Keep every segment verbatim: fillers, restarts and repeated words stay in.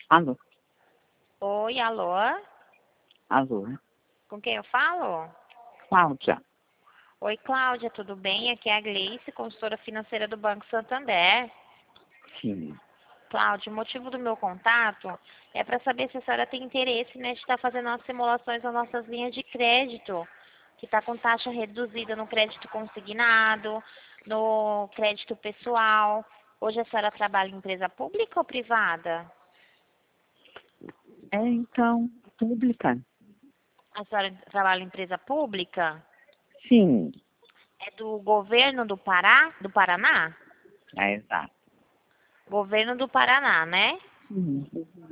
Alô, Oi, alô? alô, Com quem eu falo? Cláudia. Oi, Cláudia, tudo bem? Aqui é a Gleice, consultora financeira do Banco Santander. Sim. Cláudia, o motivo do meu contato é para saber se a senhora tem interesse né, de estar fazendo as simulações das nossas linhas de crédito, que está com taxa reduzida no crédito consignado, no crédito pessoal. Hoje a senhora trabalha em empresa pública ou privada? É, então, pública? A senhora trabalha em empresa pública? Sim, É do governo do Pará, do Paraná? é exato. Governo do Paraná, né? Sim.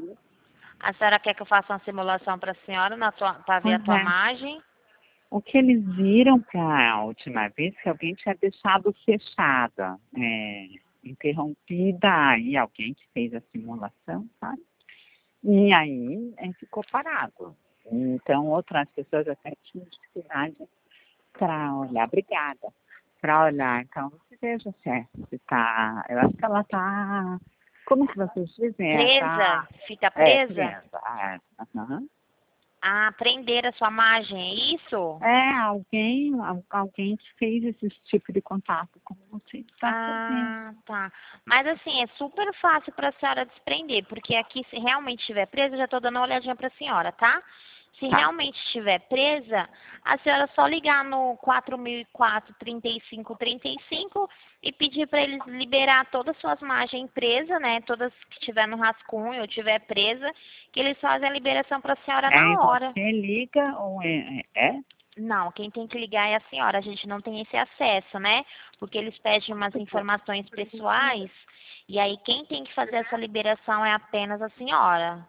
A senhora quer que eu faça uma simulação para a senhora para ver a Pois tua é. margem? O que eles viram para a última vez que alguém tinha deixado fechada, é, interrompida, aí alguém que fez a simulação, sabe? E aí é, ficou parado. Então, outras pessoas até tinham dificuldade para olhar. Obrigada. Para olhar. Então, você veja se é, se tá. Eu acho que ela tá. Como que vocês dizem? É, Presa? tá. Fica É, presa? presa. É, aham. Ah, prender a sua margem, é isso? É, alguém, al- alguém que fez esse tipo de contato como você está fazendo. Ah, tá. Mas assim, é super fácil para a senhora desprender, porque aqui se realmente estiver presa, eu já estou dando uma olhadinha para a senhora, tá? Se Tá. realmente estiver presa, a senhora só ligar no quatro mil e quatro, trinta e cinco, trinta e cinco e pedir para eles liberar todas as suas margens presa, né? Todas que tiver no rascunho ou tiver presa, que eles fazem a liberação para a senhora Aí na hora. você liga ou é? É? É? Não, quem tem que ligar é a senhora. A gente não tem esse acesso, né? Porque eles pedem umas informações pessoais e aí quem tem que fazer essa liberação é apenas a senhora.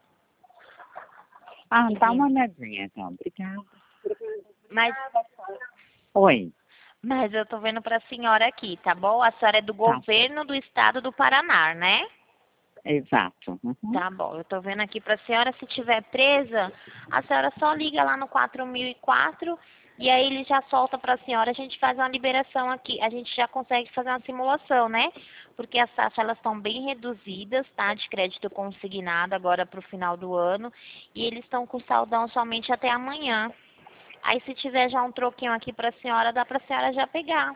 Ah, dá uma Entende? olhadinha então. Obrigada. Mas, Oi. mas eu tô vendo para a senhora aqui, tá bom? A senhora é do Tá. governo do estado do Paraná, né? Exato. Uhum. Tá bom, eu tô vendo aqui para a senhora, se tiver presa, a senhora só liga lá no quatro mil e quatro e aí ele já solta para a senhora, a gente faz uma liberação aqui, a gente já consegue fazer uma simulação, né? Porque as taxas elas estão bem reduzidas, tá? De crédito consignado agora para o final do ano e eles estão com saldão somente até amanhã. Aí se tiver já um troquinho aqui para a senhora, dá para a senhora já pegar.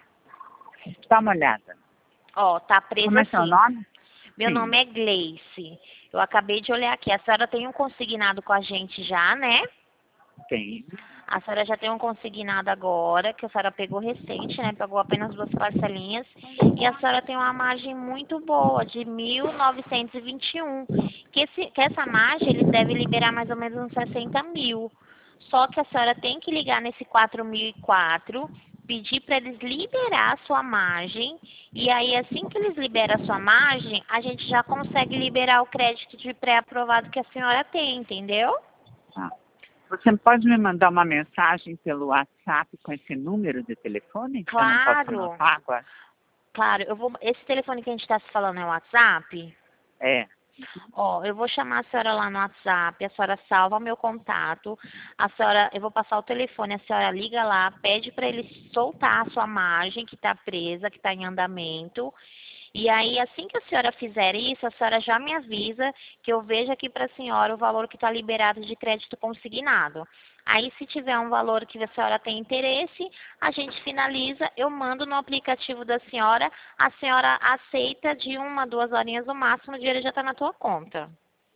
Dá uma olhada. Ó, tá Como presa é seu sim. nome? Meu Sim. nome é Gleice. Eu acabei de olhar aqui. A senhora tem um consignado com a gente já, né? Tem. A senhora já tem um consignado agora, que a senhora pegou recente, né? Pegou apenas duas parcelinhas. E a senhora tem uma margem muito boa, de mil novecentos e vinte e um. Que, esse, que essa margem, eles devem liberar mais ou menos uns sessenta mil. Só que a senhora tem que ligar nesse quatro mil e quatro, pedir para eles liberar a sua margem. E aí, assim que eles liberam a sua margem, a gente já consegue liberar o crédito de pré-aprovado que a senhora tem, entendeu? Tá. Você pode me mandar uma mensagem pelo WhatsApp com esse número de telefone? Eu não posso Claro. anotar agora? Claro, eu vou. Esse telefone que a gente está se falando é o WhatsApp? É. Ó, eu vou chamar a senhora lá no WhatsApp, a senhora salva meu contato, a senhora, eu vou passar o telefone, a senhora liga lá, pede para ele soltar a sua margem que está presa, que está em andamento. E aí, assim que a senhora fizer isso, a senhora já me avisa que eu vejo aqui para a senhora o valor que está liberado de crédito consignado. Aí, se tiver um valor que a senhora tem interesse, a gente finaliza, eu mando no aplicativo da senhora, a senhora aceita de uma, duas horinhas no máximo, o dinheiro já está na tua conta.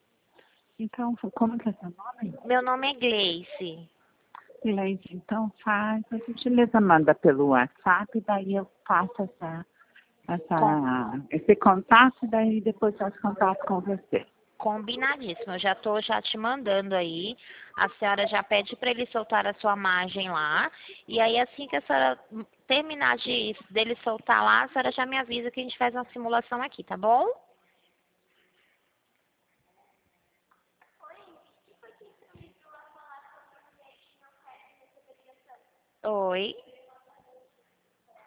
Então, como que é seu nome? Meu nome é Gleice. Leite, então faz, a gentileza manda pelo WhatsApp, daí eu faço essa, Com- essa, esse contato, daí depois eu faço contato com você. Combinadíssimo, eu já estou já te mandando aí. A senhora já pede para ele soltar a sua margem lá. E aí, assim que a senhora terminar de dele soltar lá, a senhora já me avisa que a gente faz uma simulação aqui, tá bom? Oi.